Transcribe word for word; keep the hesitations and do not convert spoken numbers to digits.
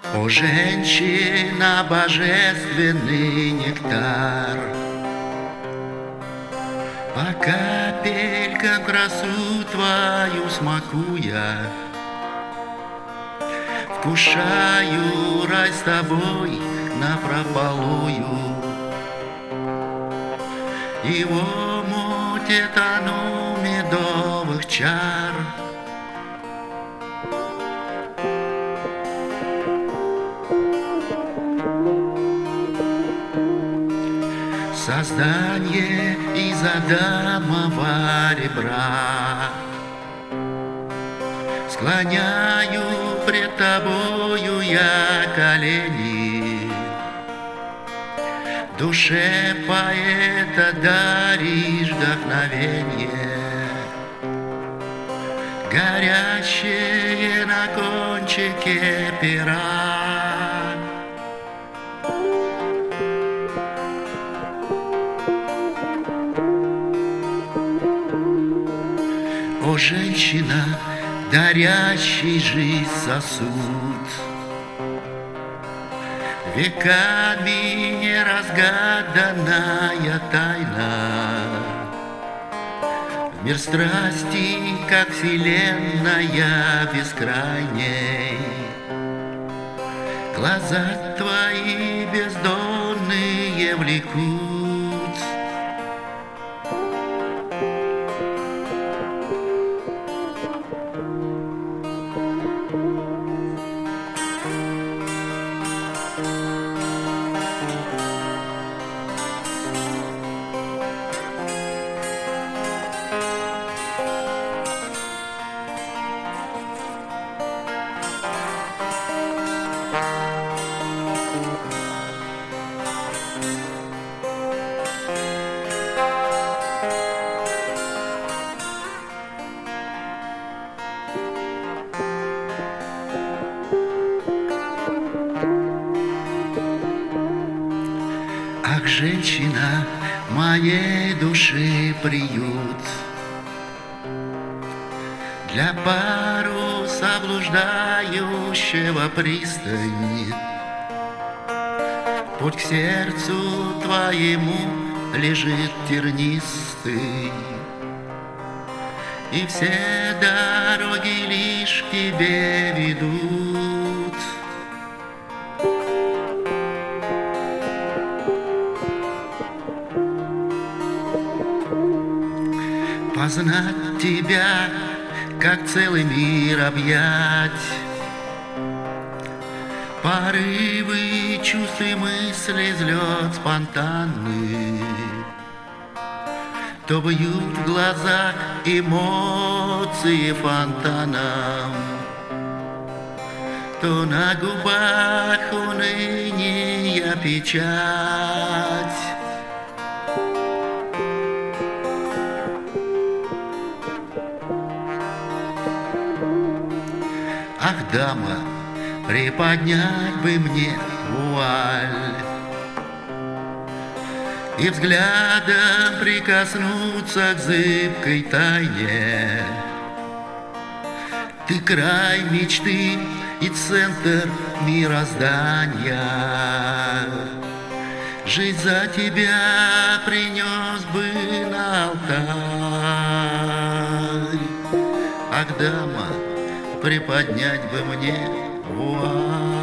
О, женщина, божественный нектар, по капелькам красу твою смакуя, вкушаю рай с тобой напропалую. И в омуте тону медовых чар. Создание из адамова ребра склоняю пред тобою я колени. Душе поэта даришь вдохновение, горящее на кончике пера. О, женщина, дарящий жизнь сосуд, веками неразгаданная тайна, в мир страсти, как вселенная бескрайней, глаза твои бездонные влекут. Ах, женщина, моей души приют, для паруса блуждающего пристань. Путь к сердцу твоему лежит тернистый, и все дороги лишь к тебе ведут. Познать тебя, как целый мир объять, порывы чувств и мысли, взлет спонтанный, то бьют в глазах эмоции фонтаном, то на губах уныния печать. Ах, дама, приподнять бы мне вуаль и взглядом прикоснуться к зыбкой тайне. Ты край мечты и центр мироздания. Жизнь за тебя принес бы на алтарь. Ах, дама, приподнять бы мне вуаль.